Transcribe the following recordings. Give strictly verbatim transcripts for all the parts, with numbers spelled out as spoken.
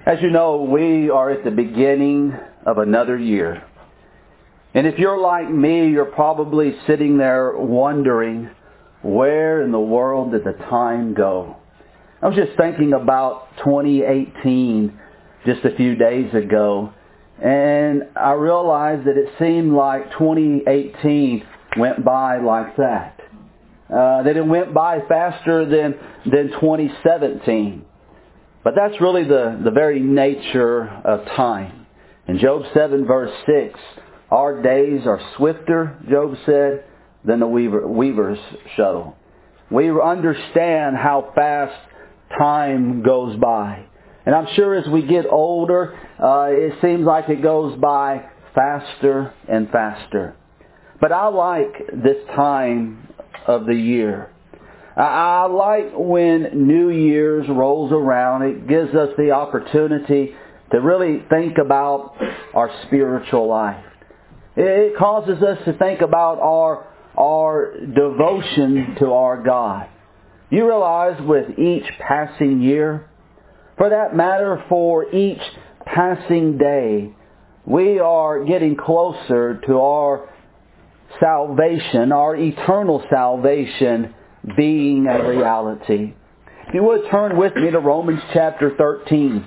As you know, we are at the beginning of another year. And if you're like me, you're probably sitting there wondering, where in the world did the time go? I was just thinking about twenty eighteen just a few days ago, and I realized that it seemed like twenty eighteen went by like that. Uh, that it went by faster than, than twenty seventeen. But that's really the, the very nature of time. In Job seven verse six, our days are swifter, Job said, than the weaver, weaver's shuttle. We understand how fast time goes by. And I'm sure as we get older, uh, it seems like it goes by faster and faster. But I like this time of the year. I like when New Year's rolls around. It gives us the opportunity to really think about our spiritual life. It causes us to think about our, our devotion to our God. You realize with each passing year, for that matter, for each passing day, we are getting closer to our salvation, our eternal salvation being a reality. If you would turn with me to Romans chapter thirteen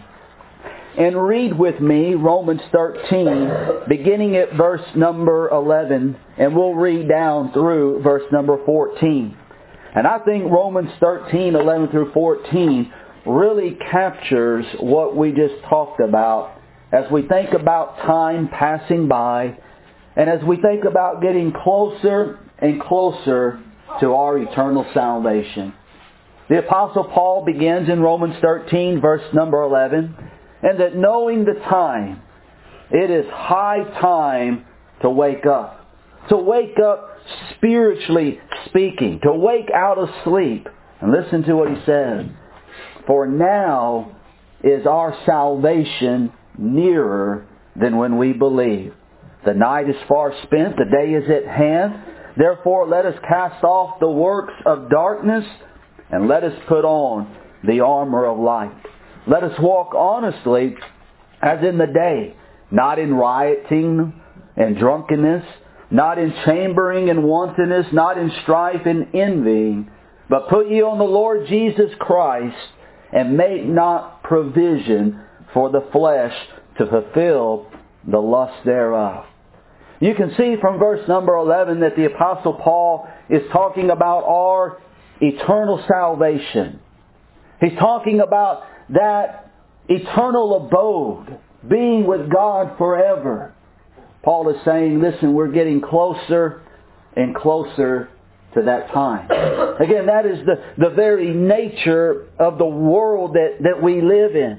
and read with me Romans thirteen, beginning at verse number eleven, and we'll read down through verse number fourteen. And I think Romans thirteen, eleven through fourteen really captures what we just talked about as we think about time passing by and as we think about getting closer and closer to our eternal salvation. The Apostle Paul begins in Romans thirteen, verse number eleven, and that knowing the time, it is high time to wake up. To wake up spiritually speaking. To wake out of sleep. And listen to what he says. For now is our salvation nearer than when we believe. The night is far spent, the day is at hand. Therefore let us cast off the works of darkness and let us put on the armor of light. Let us walk honestly as in the day, not in rioting and drunkenness, not in chambering and wantonness, not in strife and envying, but put ye on the Lord Jesus Christ and make not provision for the flesh to fulfill the lust thereof. You can see from verse number eleven that the Apostle Paul is talking about our eternal salvation. He's talking about that eternal abode, being with God forever. Paul is saying, listen, we're getting closer and closer to that time. Again, that is the, the very nature of the world that, that we live in.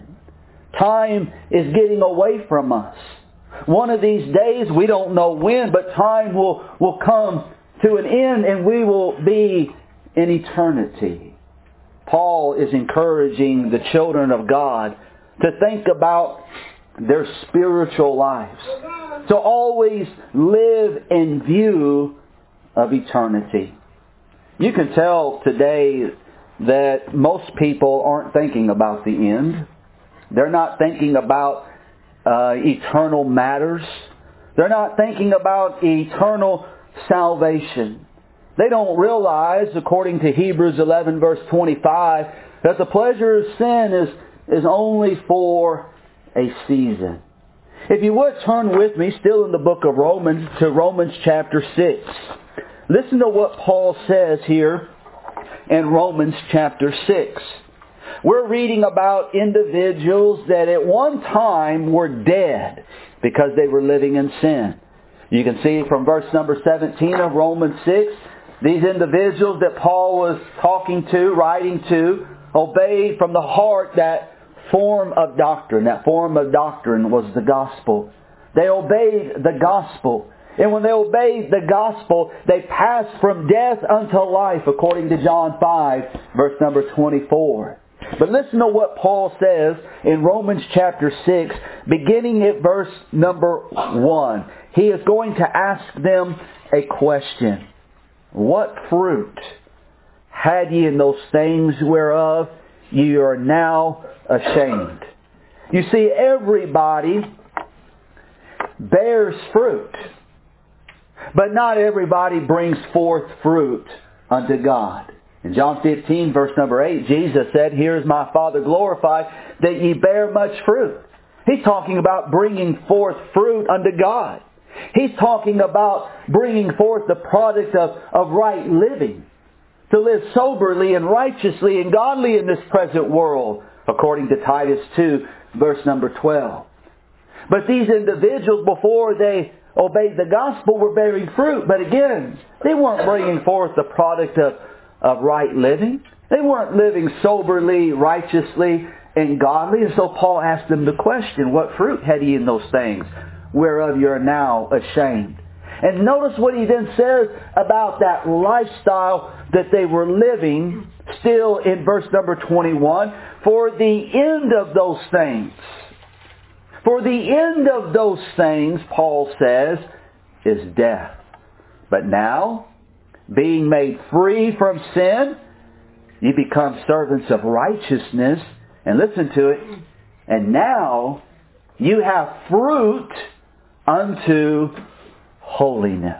Time is getting away from us. One of these days, we don't know when, but time will, will come to an end and we will be in eternity. Paul is encouraging the children of God to think about their spiritual lives. To always live in view of eternity. You can tell today that most people aren't thinking about the end. They're not thinking about Uh, eternal matters. They're not thinking about eternal salvation. They don't realize, according to Hebrews eleven verse twenty-five, that the pleasure of sin is, is only for a season. If you would turn with me, still in the book of Romans, to Romans chapter six. Listen to what Paul says here in Romans chapter six. We're reading about individuals that at one time were dead because they were living in sin. You can see from verse number seventeen of Romans six, these individuals that Paul was talking to, writing to, obeyed from the heart that form of doctrine. That form of doctrine was the gospel. They obeyed the gospel. And when they obeyed the gospel, they passed from death unto life, according to John five, verse number twenty-four. But listen to what Paul says in Romans chapter six, beginning at verse number one. He is going to ask them a question. What fruit had ye in those things whereof ye are now ashamed? You see, everybody bears fruit, but not everybody brings forth fruit unto God. In John fifteen, verse number eight, Jesus said, "Here is my Father glorified, that ye bear much fruit." He's talking about bringing forth fruit unto God. He's talking about bringing forth the product of, of right living. To live soberly and righteously and godly in this present world, according to Titus two, verse number twelve. But these individuals, before they obeyed the gospel, were bearing fruit. But again, they weren't bringing forth the product of, of right living. They weren't living soberly, righteously, and godly. And so Paul asked them the question, what fruit had ye in those things, whereof you are now ashamed? And notice what he then says about that lifestyle that they were living, still in verse number twenty-one. For the end of those things, for the end of those things, Paul says, is death. But now, being made free from sin, you become servants of righteousness. And listen to it. And now, you have fruit unto holiness.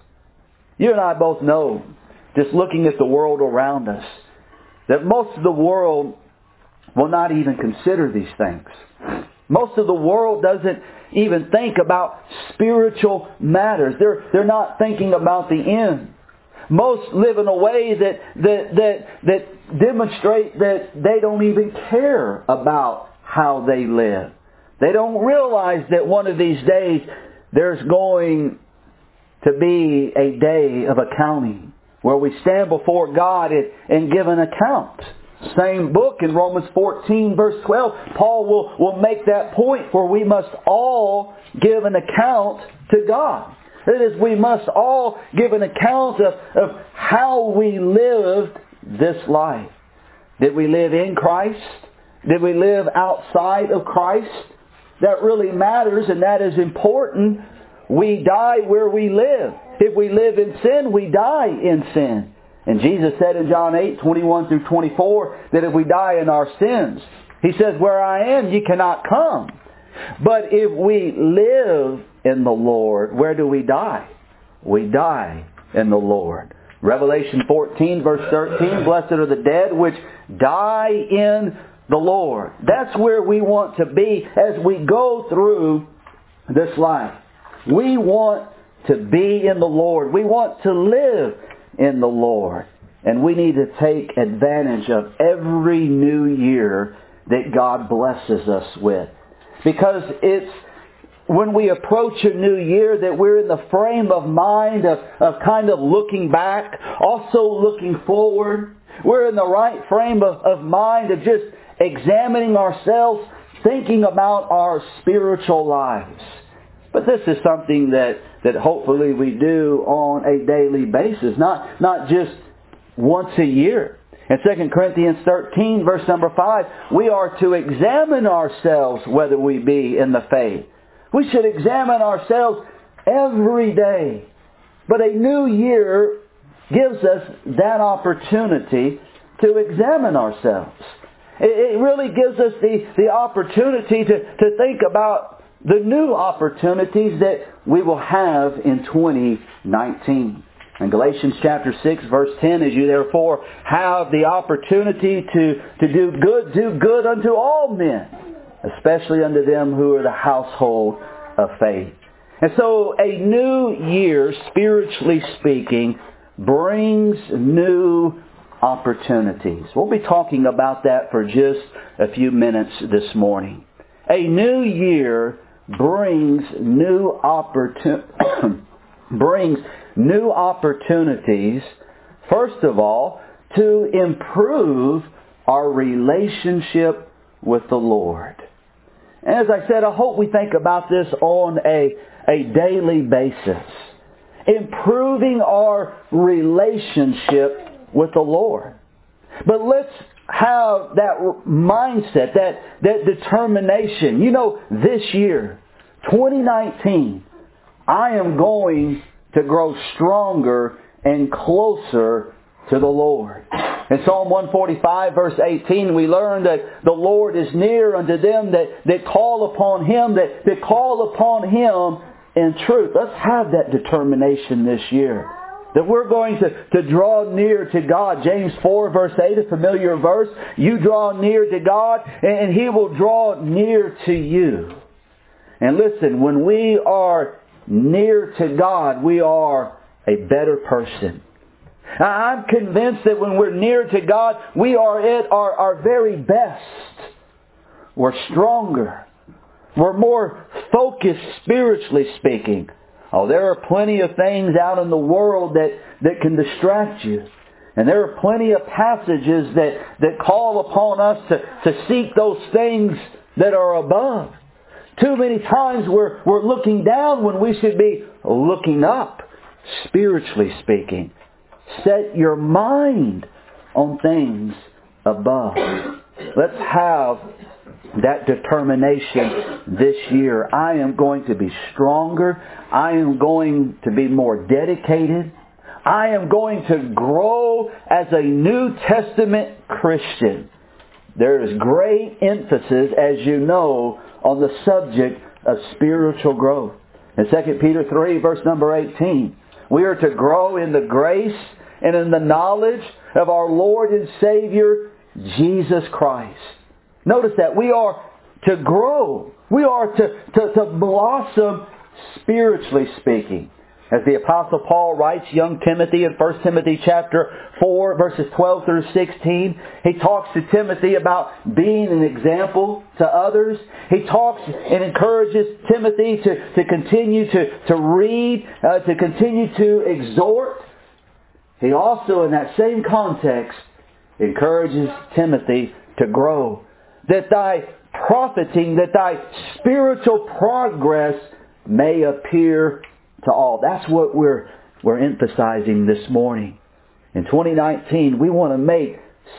You and I both know, just looking at the world around us, that most of the world will not even consider these things. Most of the world doesn't even think about spiritual matters. They're, they're not thinking about the end. Most live in a way that, that, that, that demonstrate that they don't even care about how they live. They don't realize that one of these days there's going to be a day of accounting where we stand before God and, and give an account. Same book in Romans fourteen verse twelve, Paul will, will make that point, for we must all give an account to God. That is, we must all give an account of, of how we lived this life. Did we live in Christ? Did we live outside of Christ? That really matters, and that is important. We die where we live. If we live in sin, we die in sin. And Jesus said in John eight, twenty-one through twenty-four, that if we die in our sins, He says, where I am, ye cannot come. But if we live in the Lord, where do we die? We die in the Lord. Revelation fourteen, verse thirteen, blessed are the dead which die in the Lord. That's where we want to be as we go through this life. We want to be in the Lord. We want to live in the Lord. And we need to take advantage of every new year that God blesses us with. Because it's when we approach a new year that we're in the frame of mind of, of kind of looking back, also looking forward. We're in the right frame of, of mind of just examining ourselves, thinking about our spiritual lives. But this is something that, that hopefully we do on a daily basis, not, not just once a year. In Second Corinthians thirteen, verse number five, we are to examine ourselves whether we be in the faith. We should examine ourselves every day. But a new year gives us that opportunity to examine ourselves. It, it really gives us the, the opportunity to, to think about the new opportunities that we will have in twenty nineteen. In Galatians chapter six, verse ten, as you therefore have the opportunity to, to do good, do good unto all men, especially unto them who are the household of faith. And so a new year, spiritually speaking, brings new opportunities. We'll be talking about that for just a few minutes this morning. A new year brings new opportun- brings new opportunities, first of all, to improve our relationship with the Lord. And as I said, I hope we think about this on a, a daily basis. Improving our relationship with the Lord. But let's have that mindset, that, that determination. You know, this year, twenty nineteen, I am going to grow stronger and closer to the Lord. In Psalm one forty-five verse eighteen we learn that the Lord is near unto them that, that call upon Him, that, that call upon Him in truth. Let's have that determination this year. That we're going to, to draw near to God. James four verse eight, a familiar verse. You draw near to God and He will draw near to you. And listen, when we are near to God, we are a better person. I'm convinced that when we're near to God, we are at our, our very best. We're stronger. We're more focused spiritually speaking. Oh, there are plenty of things out in the world that, that can distract you. And there are plenty of passages that, that call upon us to, to seek those things that are above. Too many times we're, we're looking down when we should be looking up, spiritually speaking. Set your mind on things above. Let's have that determination this year. I am going to be stronger. I am going to be more dedicated. I am going to grow as a New Testament Christian. There is great emphasis, as you know, on the subject of spiritual growth. In Second Peter three, verse number eighteen, we are to grow in the grace and in the knowledge of our Lord and Savior, Jesus Christ. Notice that we are to grow. We are to, to, to blossom spiritually speaking. As the Apostle Paul writes young Timothy in First Timothy chapter four, verses twelve through sixteen, he talks to Timothy about being an example to others. He talks and encourages Timothy to, to continue to, to read, uh, to continue to exhort. He also, in that same context, encourages Timothy to grow. That thy profiting, that thy spiritual progress may appear to all. That's what we're, we're emphasizing this morning. In twenty nineteen, we want to make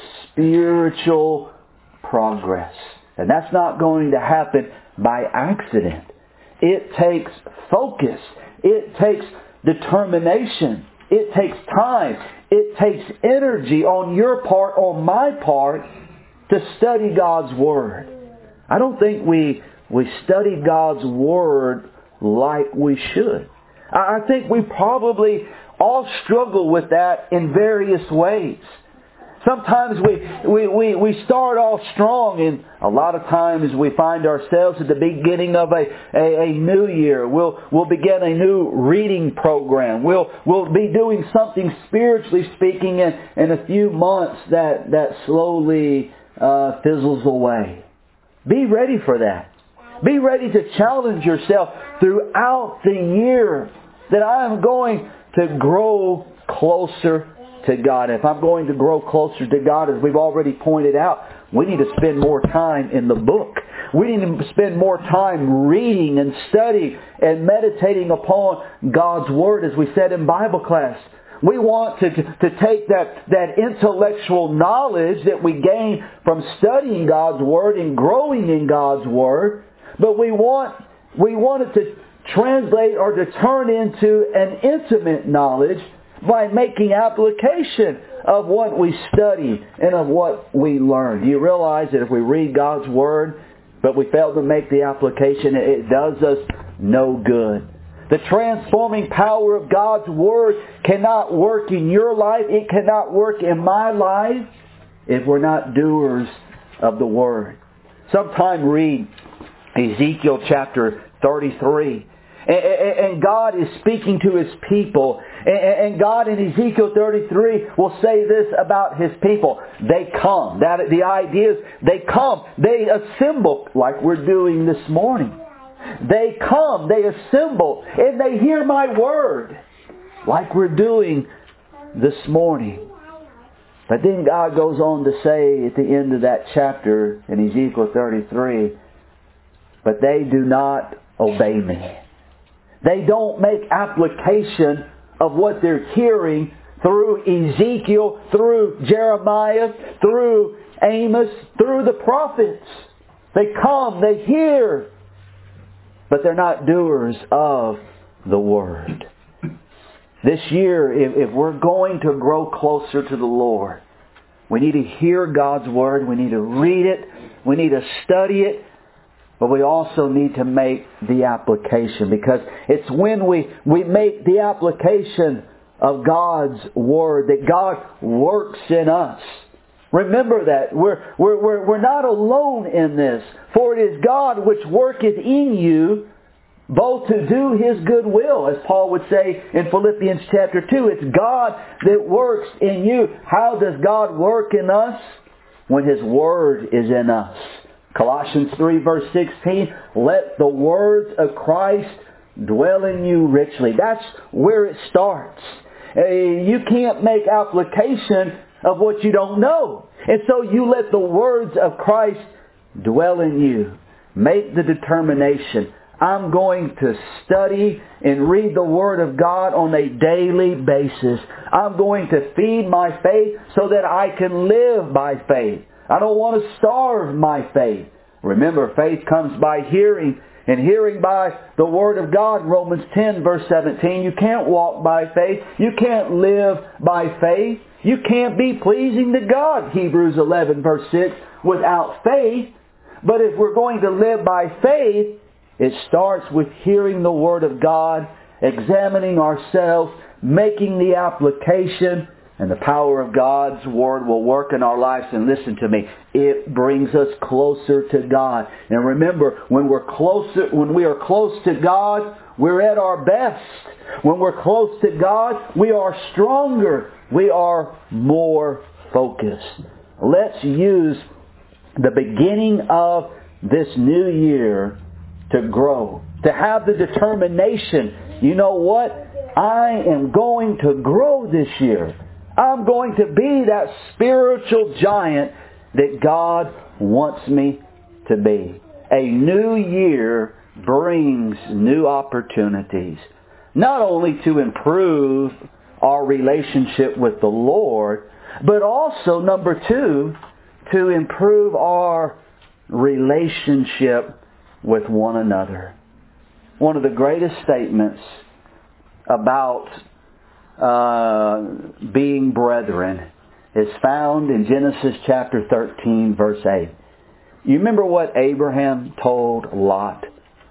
spiritual progress. And that's not going to happen by accident. It takes focus. It takes determination. It takes time. It takes energy on your part, on my part, to study God's Word. I don't think we, we study God's Word like we should. I think we probably all struggle with that in various ways. Sometimes we, we, we, we start off strong, and a lot of times we find ourselves at the beginning of a, a, a new year. We'll, we'll begin a new reading program. We'll, we'll be doing something spiritually speaking in, in a few months that, that slowly uh, fizzles away. Be ready for that. Be ready to challenge yourself throughout the year that I am going to grow closer to God. If I'm going to grow closer to God, as we've already pointed out, we need to spend more time in the book. We need to spend more time reading and studying and meditating upon God's Word, as we said in Bible class. We want to, to take that, that intellectual knowledge that we gain from studying God's Word and growing in God's Word, but we want, we want it to translate or to turn into an intimate knowledge by making application of what we study and of what we learn. Do you realize that if we read God's Word, but we fail to make the application, it does us no good. The transforming power of God's Word cannot work in your life. It cannot work in my life if we're not doers of the Word. Sometime read Ezekiel chapter thirty-three. And God is speaking to His people. And God in Ezekiel thirty-three will say this about His people. They come. That the idea is they come. They assemble like we're doing this morning. They come. They assemble. And they hear my word like we're doing this morning. But then God goes on to say at the end of that chapter in Ezekiel thirty-three, but they do not obey me. They don't make application of what they're hearing through Ezekiel, through Jeremiah, through Amos, through the prophets. They come, they hear, but they're not doers of the Word. This year, if, if we're going to grow closer to the Lord, We need to hear God's Word. We need to read it. We need to study it. But we also need to make the application, because it's when we, we make the application of God's Word that God works in us. Remember that. We're, we're, we're, we're not alone in this. For it is God which worketh in you both to do His good will, as Paul would say in Philippians chapter two. It's God that works in you. How does God work in us? When His Word is in us. Colossians three verse sixteen, let the words of Christ dwell in you richly. That's where it starts. Uh, you can't make application of what you don't know. And so you let the words of Christ dwell in you. Make the determination. I'm going to study and read the Word of God on a daily basis. I'm going to feed my faith so that I can live by faith. I don't want to starve my faith. Remember, faith comes by hearing, and hearing by the Word of God. Romans ten verse seventeen. You can't walk by faith. You can't live by faith. You can't be pleasing to God. Hebrews eleven verse six. Without faith. But if we're going to live by faith, it starts with hearing the Word of God, examining ourselves, making the application, and the power of God's Word will work in our lives. And listen to me, it brings us closer to God. And remember, when we're closer, when we are close to God, we're at our best. When we're close to God, we are stronger. We are more focused. Let's use the beginning of this new year to grow, to have the determination. You know what? I am going to grow this year. I'm going to be that spiritual giant that God wants me to be. A new year brings new opportunities. Not only to improve our relationship with the Lord, but also, number two, to improve our relationship with one another. One of the greatest statements about uh, being brethren is found in Genesis chapter thirteen verse eight. You remember what Abraham told Lot?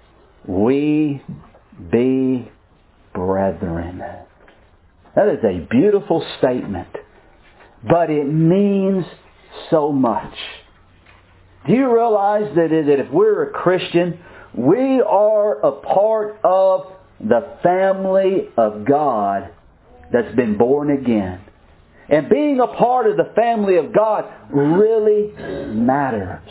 We be brethren. That is a beautiful statement, but it means so much. Do you realize that if we're a Christian, we are a part of the family of God that's been born again? And being a part of the family of God really matters.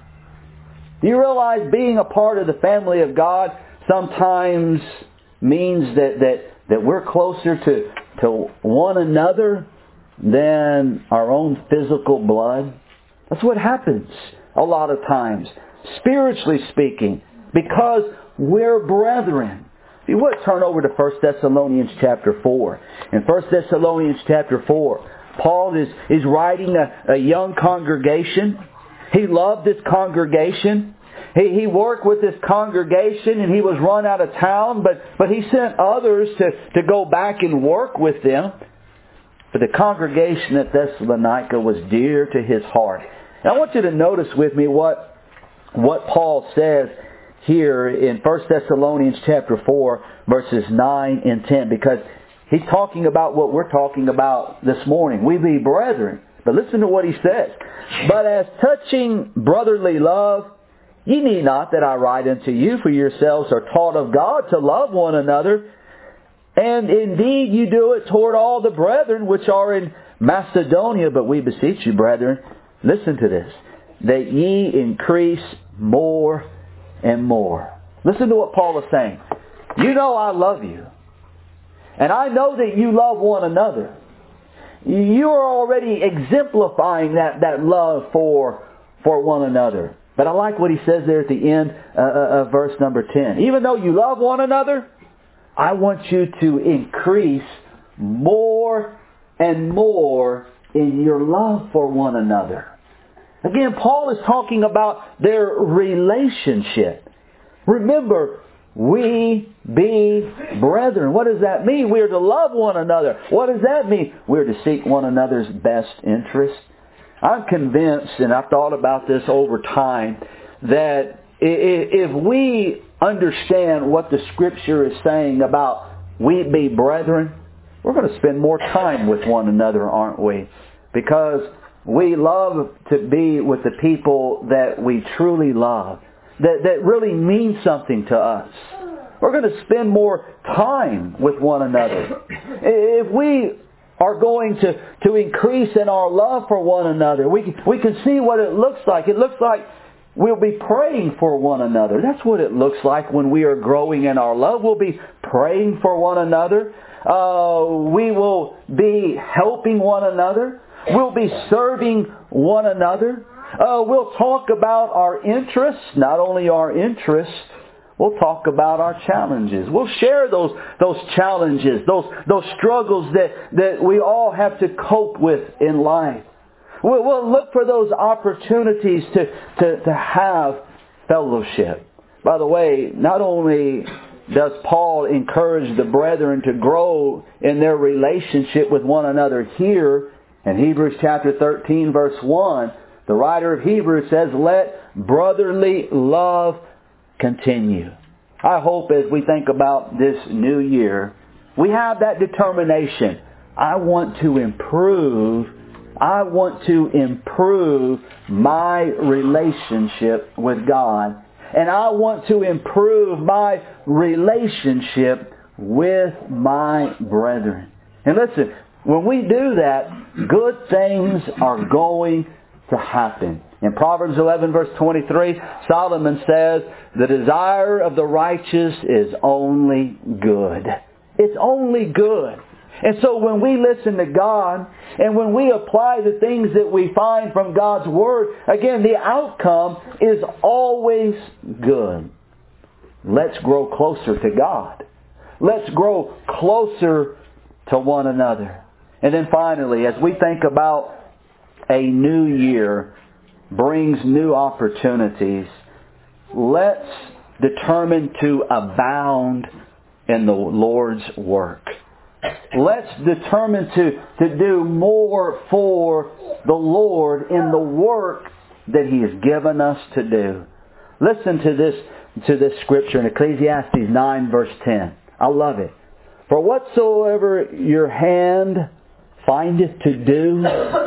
Do you realize being a part of the family of God sometimes means that, that, that we're closer to, to one another than our own physical blood? That's what happens a lot of times, spiritually speaking, because we're brethren. If you would turn over to First Thessalonians chapter four. In First Thessalonians chapter four, Paul is, is writing a, a young congregation. He loved this congregation. He, he worked with this congregation and he was run out of town, but, but he sent others to, to go back and work with them. But the congregation at Thessalonica was dear to his heart. Now I want you to notice with me what, what Paul says here in First Thessalonians chapter four, verses nine and ten, because he's talking about what we're talking about this morning. We be brethren. But listen to what he says. But as touching brotherly love, ye need not that I write unto you, for yourselves are taught of God to love one another. And indeed you do it toward all the brethren which are in Macedonia. But we beseech you, brethren, listen to this, that ye increase more and more. Listen to what Paul is saying. You know I love you. And I know that you love one another. You are already exemplifying that, that love for, for one another. But I like what he says there at the end uh, of verse number ten. Even though you love one another, I want you to increase more and more in your love for one another. Again, Paul is talking about their relationship. Remember, we be brethren. What does that mean? We are to love one another. What does that mean? We are to seek one another's best interest. I'm convinced, and I've thought about this over time, that if we understand what the Scripture is saying about we be brethren, we're going to spend more time with one another, aren't we? Because we love to be with the people that we truly love, that, that really mean something to us. We're going to spend more time with one another. If we are going to, to increase in our love for one another, we, we can see what it looks like. It looks like we'll be praying for one another. That's what it looks like when we are growing in our love. We'll be praying for one another. Uh, we will be helping one another. We'll be serving one another. Uh, we'll talk about our interests, not only our interests, we'll talk about our challenges. We'll share those those challenges, those those struggles that, that we all have to cope with in life. We'll, we'll look for those opportunities to, to, to have fellowship. By the way, not only does Paul encourage the brethren to grow in their relationship with one another here, in Hebrews chapter thirteen verse one, the writer of Hebrews says, let brotherly love continue. I hope as we think about this new year, we have that determination. I want to improve, I want to improve my relationship with God. And I want to improve my relationship with my brethren. And listen, when we do that, good things are going to happen. In Proverbs eleven verse twenty-three, Solomon says, the desire of the righteous is only good. It's only good. And so when we listen to God and when we apply the things that we find from God's Word, again, the outcome is always good. Let's grow closer to God. Let's grow closer to one another. And then finally, as we think about a new year brings new opportunities, let's determine to abound in the Lord's work. Let's determine to, to do more for the Lord in the work that He has given us to do. Listen to this, to this scripture in Ecclesiastes nine verse ten. I love it. For whatsoever your hand findeth to do,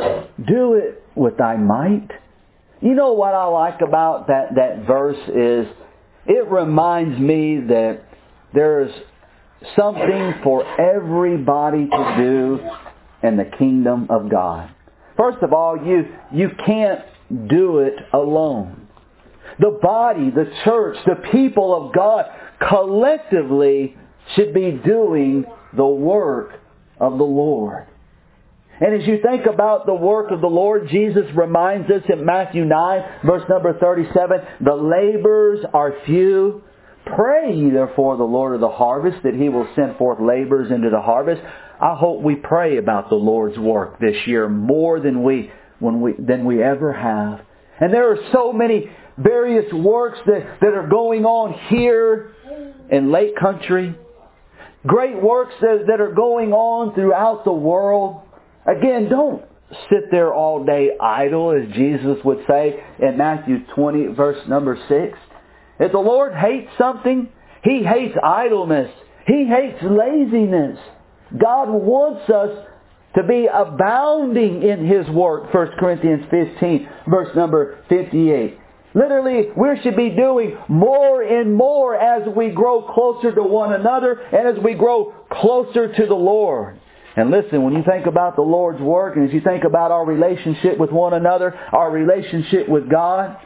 do it with thy might. You know what I like about that, that verse is it reminds me that there's something for everybody to do in the kingdom of God. First of all, you, you can't do it alone. The body, the church, the people of God collectively should be doing the work of the Lord. And as you think about the work of the Lord, Jesus reminds us in Matthew nine, verse number thirty-seven, the laborers are few. Pray ye therefore the Lord of the harvest that He will send forth laborers into the harvest. I hope we pray about the Lord's work this year more than we, when we, than we ever have. And there are so many various works that, that are going on here in Lake Country. Great works that, that are going on throughout the world. Again, don't sit there all day idle, as Jesus would say in Matthew twenty, verse number six. If the Lord hates something, He hates idleness. He hates laziness. God wants us to be abounding in His work. First Corinthians fifteen, verse number fifty-eight. Literally, we should be doing more and more as we grow closer to one another and as we grow closer to the Lord. And listen, when you think about the Lord's work and as you think about our relationship with one another, our relationship with God,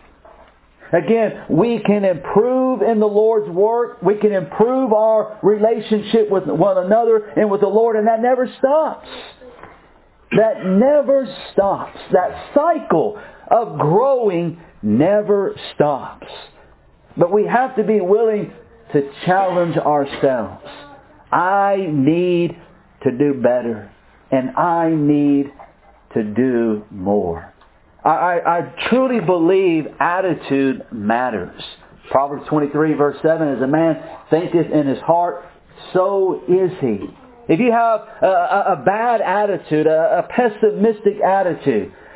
again, we can improve in the Lord's work. We can improve our relationship with one another and with the Lord, and that never stops. That never stops. That cycle of growing never stops. But we have to be willing to challenge ourselves. I need to do better, and I need to do more. I, I, I truly believe attitude matters. Proverbs twenty-three verse seven, as a man thinketh in his heart, so is he. If you have a, a, a bad attitude, a, a pessimistic attitude,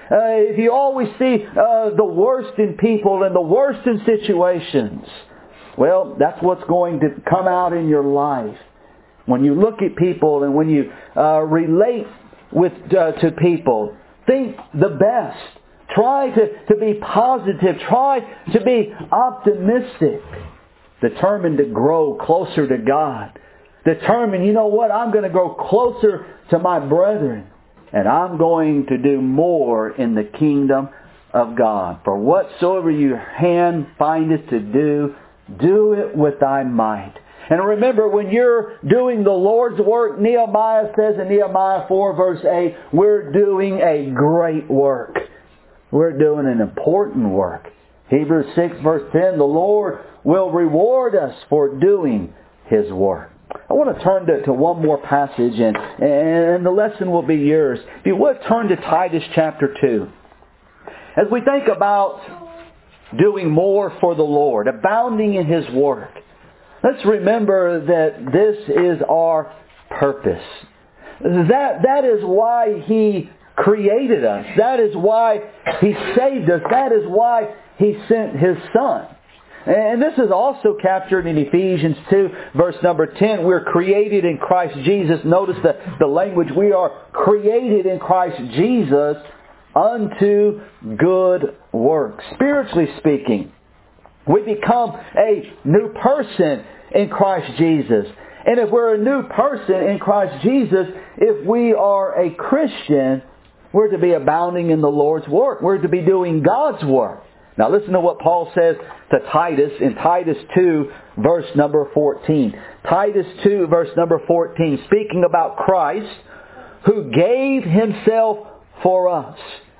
uh, if you always see uh, the worst in people and the worst in situations, well, that's what's going to come out in your life. When you look at people and when you uh, relate with uh, to people, think the best. Try to, to be positive. Try to be optimistic. Determined to grow closer to God. Determined, you know what, I'm going to grow closer to my brethren. And I'm going to do more in the kingdom of God. For whatsoever your hand findeth to do, do it with thy might. And remember, when you're doing the Lord's work, Nehemiah says in Nehemiah four verse eight, we're doing a great work. We're doing an important work. Hebrews six verse ten, the Lord will reward us for doing His work. I want to turn to, to one more passage and, and the lesson will be yours. If you would, turn to Titus chapter two. As we think about doing more for the Lord, abounding in His work, let's remember that this is our purpose. That, that is why He created us. That is why He saved us. That is why He sent His Son. And this is also captured in Ephesians two, verse number ten. We're created in Christ Jesus. Notice the, the language. We are created in Christ Jesus unto good works. Spiritually speaking, we become a new person in Christ Jesus. And if we're a new person in Christ Jesus, if we are a Christian, we're to be abounding in the Lord's work. We're to be doing God's work. Now listen to what Paul says to Titus in Titus two, verse number fourteen. Titus two, verse number fourteen, speaking about Christ, who gave Himself for us.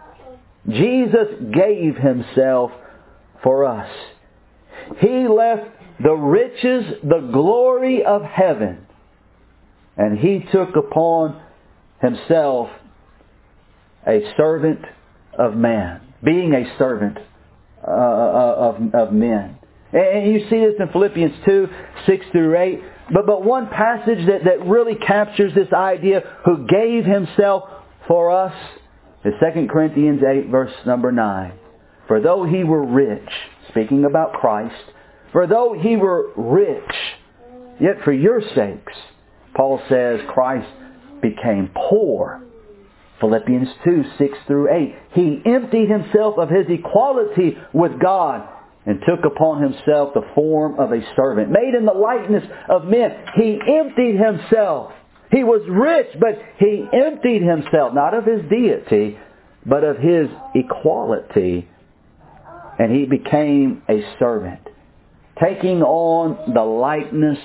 Jesus gave Himself for us. He left the riches, the glory of heaven, and He took upon Himself a servant of man, being a servant uh, of, of men. And you see this in Philippians two, six through eight. But, but one passage that, that really captures this idea, who gave Himself for us, is Second Corinthians eight, verse number nine. For though He were rich, speaking about Christ, for though He were rich, yet for your sakes, Paul says, Christ became poor. Philippians two, six through eight. He emptied Himself of His equality with God and took upon Himself the form of a servant. Made in the likeness of men. He emptied Himself. He was rich, but He emptied Himself, not of His deity, but of His equality. And He became a servant, taking on the likeness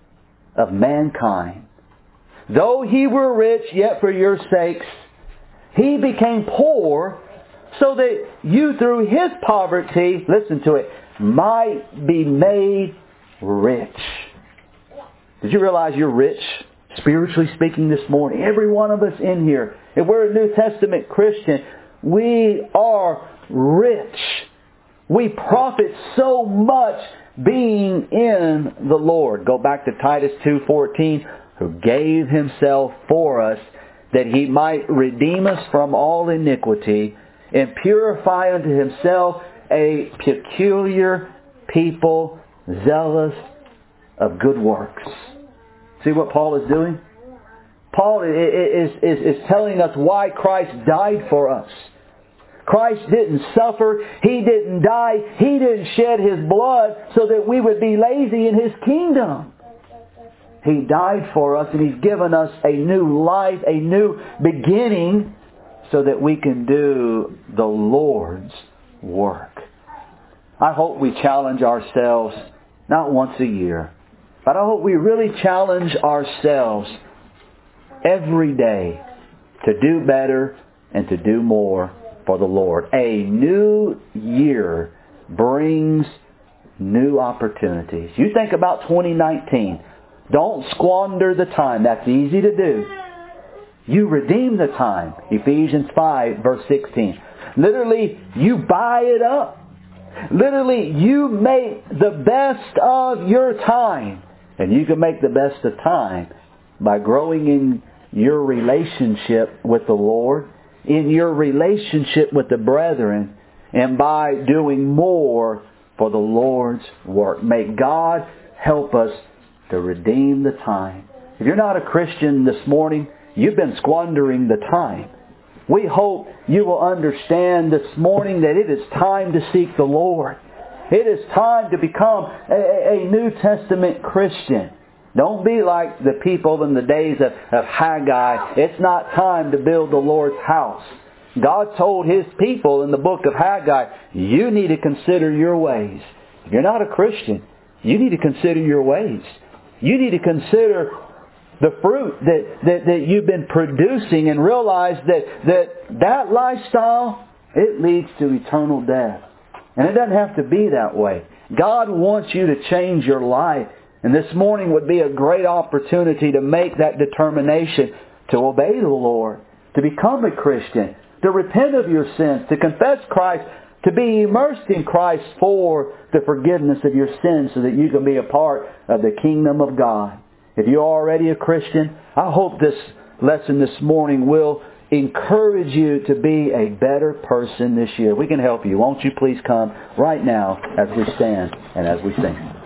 of mankind. Though He were rich, yet for your sakes, He became poor, so that you through His poverty, listen to it, might be made rich. Did you realize you're rich, spiritually speaking, this morning? Every one of us in here, if we're a New Testament Christian, we are rich. We profit so much being in the Lord. Go back to Titus two fourteen, who gave Himself for us, that He might redeem us from all iniquity and purify unto Himself a peculiar people, zealous of good works. See what Paul is doing? Paul is, is, is telling us why Christ died for us. Christ didn't suffer. He didn't die. He didn't shed His blood so that we would be lazy in His kingdom. He died for us, and He's given us a new life, a new beginning, so that we can do the Lord's work. I hope we challenge ourselves, not once a year, but I hope we really challenge ourselves every day to do better and to do more for the Lord. A new year brings new opportunities. You think about twenty nineteen. Don't squander the time. That's easy to do. You redeem the time. Ephesians five, verse sixteen. Literally, you buy it up. Literally, you make the best of your time. And you can make the best of time by growing in your relationship with the Lord in your relationship with the brethren and by doing more for the Lord's work. May God help us to redeem the time. If you're not a Christian this morning, you've been squandering the time. We hope you will understand this morning that it is time to seek the Lord. It is time to become a, a New Testament Christian. Don't be like the people in the days of, of Haggai. It's not time to build the Lord's house. God told His people in the book of Haggai, you need to consider your ways. If you're not a Christian, you need to consider your ways. You need to consider the fruit that, that, that you've been producing and realize that, that that lifestyle, it leads to eternal death. And it doesn't have to be that way. God wants you to change your life. And this morning would be a great opportunity to make that determination to obey the Lord, to become a Christian, to repent of your sins, to confess Christ, to be immersed in Christ for the forgiveness of your sins so that you can be a part of the kingdom of God. If you're already a Christian, I hope this lesson this morning will encourage you to be a better person this year. We can help you. Won't you please come right now as we stand and as we sing.